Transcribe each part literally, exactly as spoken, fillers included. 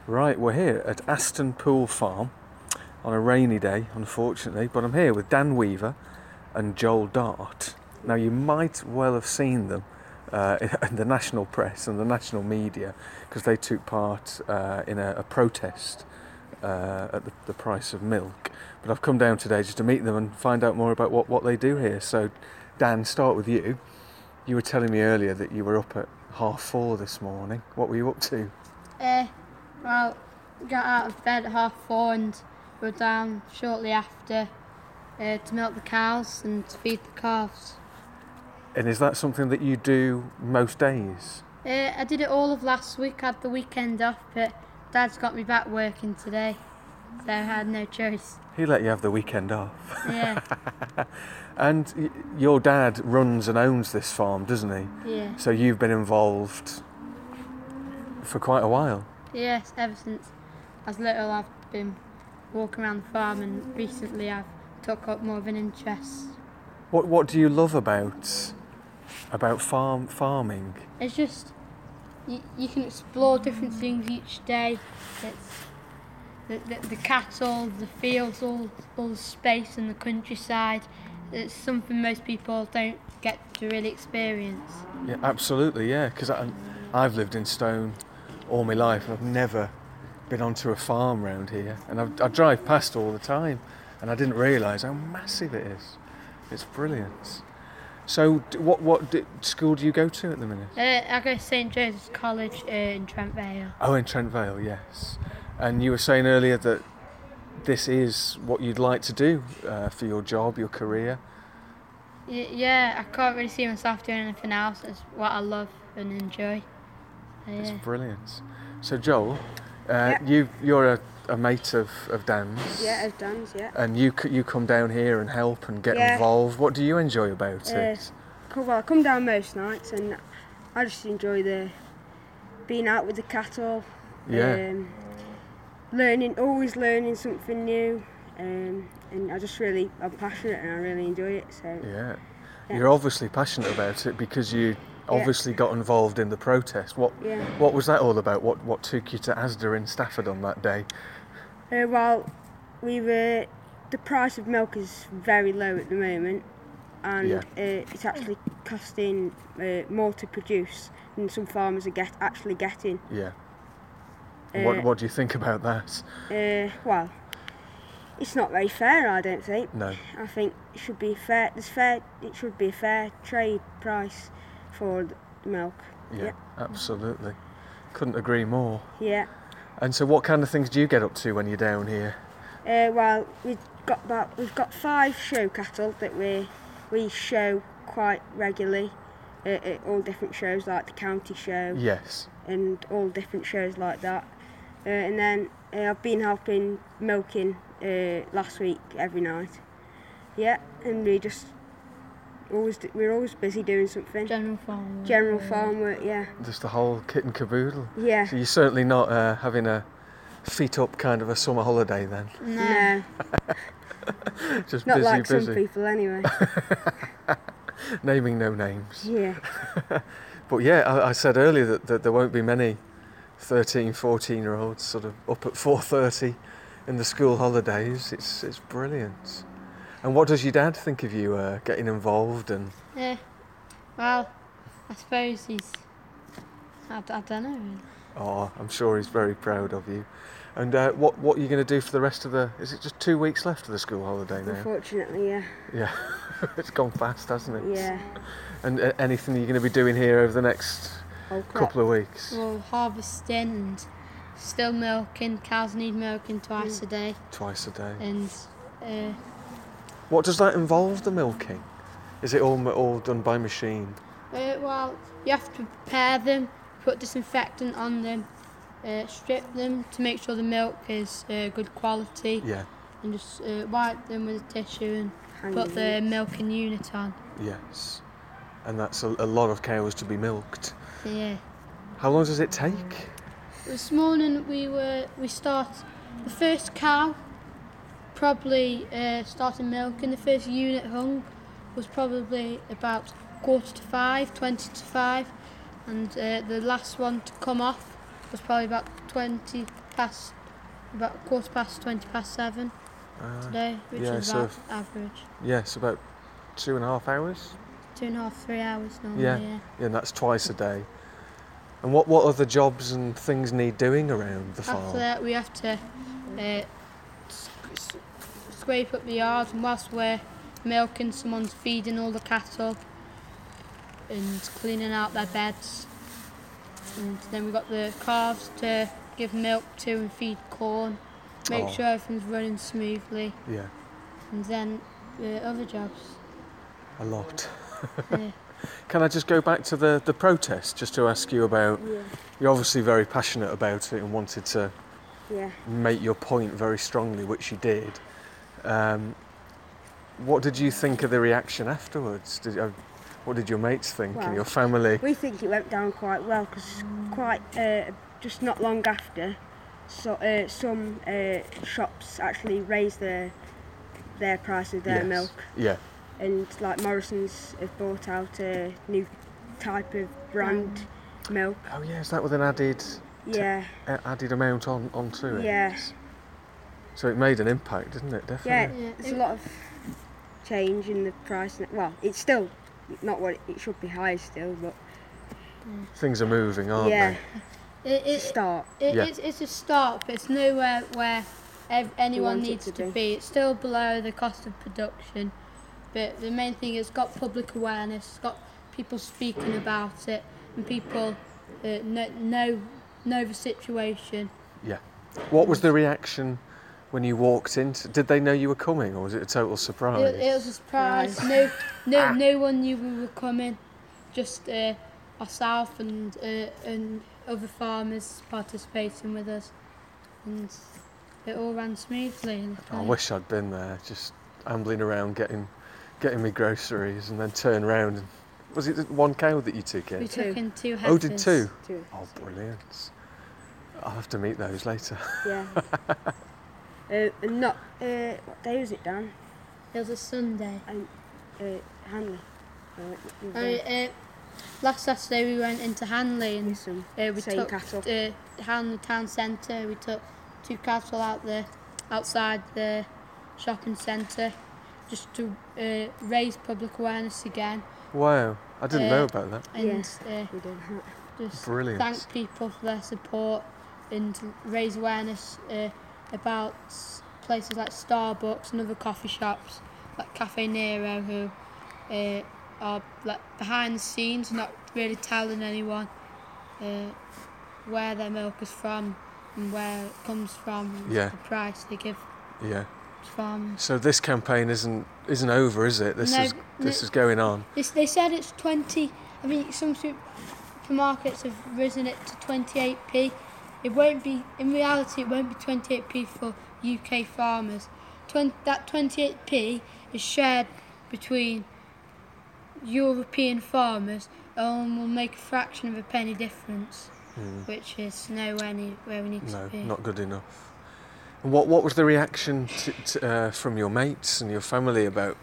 Right, we're here at Aston Pool Farm on a rainy day, unfortunately, but I'm here with Dan Weaver and Joel Dart. Now, you might well have seen them uh, in the national press and the national media because they took part uh, in a, a protest uh, at the, the price of milk. But I've come down today just to meet them and find out more about what, what they do here. So, Dan, start with you. You were telling me earlier that you were up at half four this morning. What were you up to? Uh, well, got out of bed at half four and were down shortly after uh, to milk the cows and to feed the calves. And is that something that you do most days? Uh, I did it all of last week, I had the weekend off, but Dad's got me back working today, so I had no choice. He let you have the weekend off. Yeah. And y- your dad runs and owns this farm, doesn't he? Yeah. So you've been involved for quite a while. Yes, ever since I was little I've been walking around the farm, and recently I've took up more of an interest. What What do you love about about farm farming? It's just, you, you can explore different things each day. It's the, the, the cattle, the fields, all, all the space and the countryside. It's something most people don't get to really experience. Yeah, absolutely, yeah. Because I've lived in Stone all my life. I've never been onto a farm around here, and I've, I drive past all the time, and I didn't realise how massive it is. It's brilliant. So, d- what what d- school do you go to at the minute? Uh, I go to Saint Joseph's College uh, in Trent Vale. Oh, in Trent Vale, yes. And you were saying earlier that this is what you'd like to do uh, for your job, your career. Y- yeah, I can't really see myself doing anything else. It's what I love and enjoy. So, It's yeah. brilliant. So, Joel, uh, Yeah. you you're a, a mate of, of Dan's. Yeah, as Dan's, yeah. And you c- you come down here and help and get Yeah. involved. What do you enjoy about Uh, it? Co- Well, I come down most nights and I just enjoy the being out with the cattle. Yeah. Um, learning, always learning something new. Um, and I just really, I'm passionate and I really enjoy it. So Yeah. Yeah. You're obviously passionate about it because you obviously got involved in the protest. What yeah. what was that all about? What what took you to Asda in Stafford on that day? Uh, well, we were. The price of milk is very low at the moment, and Yeah. uh, it's actually costing uh, more to produce than some farmers are get actually getting. Yeah. Uh, what what do you think about that? Uh, well, it's not very fair, I don't think. No. I think it should be fair. There's fair. It should be a fair trade price for the milk. Yeah, absolutely. Couldn't agree more. Yeah. And so what kind of things do you get up to when you're down here? Uh, well, we've got about we've got five show cattle that we we show quite regularly uh, at all different shows like the county show Yes. and all different shows like that. Uh, and then uh, I've been helping milking uh, last week every night. Yeah, and we just always d- we're always busy doing something. General farm. work, General yeah. farm work, yeah, Just the whole kit and caboodle. yeah. So you're certainly not uh, having a feet up kind of a summer holiday then. No. No, Just not busy, like busy. some people anyway. Naming no names. Yeah, But yeah, I, I said earlier that, that there won't be many thirteen, fourteen year olds sort of up at four thirty in the school holidays. It's it's brilliant. And what does your dad think of you uh, getting involved? And Yeah. Well, I suppose he's. I, I don't know really. oh, I'm sure he's very proud of you. And uh, what what are you going to do for the rest of the? Is it just two weeks left of the school holiday now? unfortunately, yeah, Yeah, it's gone fast, hasn't it? yeah. And uh, anything you're going to be doing here over the next Whole crop. couple of weeks? Well, harvesting and still milking. Cows need milking twice a day, Twice a day. and uh, What does that involve, the milking? Is it all all done by machine? uh, well, you have to prepare them, put disinfectant on them, uh, strip them to make sure the milk is uh, good quality, Yeah, and just uh, wipe them with a tissue and Hang put on. the milking unit on. yes. And that's a, a lot of cows to be milked. So, yeah. How long does it take? This morning we were we start the first cow probably uh, started milking. The first unit hung was probably about quarter to five, twenty to five, and uh, the last one to come off was probably about twenty past, about quarter past, twenty past seven Uh, today, which yeah, is so about if- average. yes, about two and a half hours. Two and a half, three hours normally, Yeah. yeah. Yeah, and that's twice a day. And what, what other jobs and things need doing around the farm? After that, we have to uh, s- s- scrape up the yard, and whilst we're milking, someone's feeding all the cattle and cleaning out their beds. And then we've got the calves to give milk to and feed corn, make Oh. sure everything's running smoothly, Yeah, and then the other jobs. a lot. Yeah. Can I just go back to the, the protest, just to ask you about, Yeah. you're obviously very passionate about it and wanted to Yeah. make your point very strongly, which you did. Um, what did you think of the reaction afterwards? Did, uh, what did your mates think Well, and your family? We think it went down quite well because quite uh, just not long after, so uh, some uh, shops actually raised their their price of their Yes. milk, Yeah, and like Morrison's have brought out a new type of brand milk. oh yeah, is that with an added Yeah, uh, added amount on onto it? yeah, So it made an impact, didn't it? yeah. Definitely. Yeah, There's it- a lot of change in the price. Well, it's still not what it, it should be high still, but Things are moving, aren't yeah, It, it's a it, start. it, Yeah. it's, it's a start, but it's nowhere where ev- anyone want it needs to to be. be. It's still below the cost of production, but the main thing is it's got public awareness, it's got people speaking about it, and people uh, know, know know the situation. they? Yeah. What was the reaction when you walked in? Did they know you were coming, or was it a total surprise? It, it was a surprise. No, no, no one knew we were coming. Just uh, ourselves and uh, and other farmers participating with us, and it all ran smoothly. I wish I'd been there, just ambling around getting getting me groceries, and then turn round. And, was it one cow that you took in? We took in two heifers. Oh, did two? Too. Oh, brilliant. I'll have to meet those later. Yeah. uh, and not uh, what day was it, Dan? It was a Sunday. And uh, Hanley. Uh, with, Uh, uh, uh, last Saturday we went into Hanley and with some uh, we same took cattle. uh, Hanley town centre. We took two cattle out there, outside the shopping centre, just to uh, raise public awareness again, Wow, I didn't Uh, know about that. and uh, We did that. just Brilliant. thank people for their support and raise awareness uh, about places like Starbucks and other coffee shops like Cafe Nero, who uh, are like behind the scenes, not really telling anyone uh, where their milk is from and where it comes from, and Yeah. the price they give Yeah. to farmers. So this campaign isn't isn't over, is it? This No, is this no. is going on. It's, they said it's twenty. I mean, some supermarkets have risen it to twenty-eight p. It won't be. In reality, it won't be twenty-eight p for U K farmers. twenty, that twenty-eight p is shared between European farmers and will make a fraction of a penny difference, Mm. which is nowhere near where we need No, to be. not good enough. And what what was the reaction to, to, uh, from your mates and your family about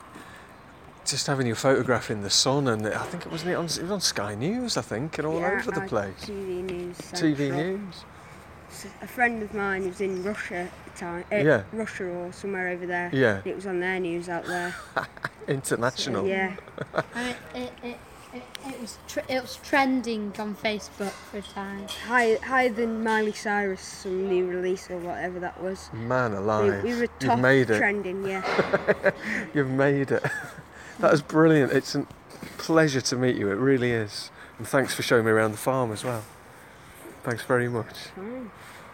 just having your photograph in the sun? And I think it wasn't it on it was on Sky News, I think, and all Yeah, over the I- place. T V News. T V Central. News. S- A friend of mine who's in Russia at the time. Uh, Yeah. Russia or somewhere over there. Yeah, It was on their news out there. international. Yeah. I mean, it, it, it, it was tr- it was trending on Facebook for a time. Higher, higher than Miley Cyrus, some new release or whatever that was. Man We, alive, we were you've top made it. trending, yeah. You've made it. That is brilliant. It's a pleasure to meet you. It really is. And thanks for showing me around the farm as well. Thanks very much. Fine.